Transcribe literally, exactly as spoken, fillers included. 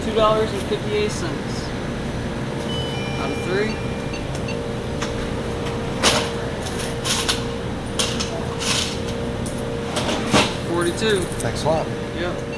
two dollars and fifty-eight cents. Out of three. Forty-two. Thanks a lot. Yep.